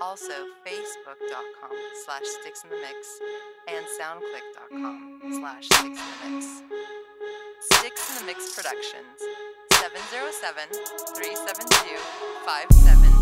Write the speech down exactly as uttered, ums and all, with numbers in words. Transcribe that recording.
Also, facebook.com slash sticks in the mix and soundclick.com slash sticks in the mix. Sticks in the Mix Productions, seven zero seven, three seven two, five seven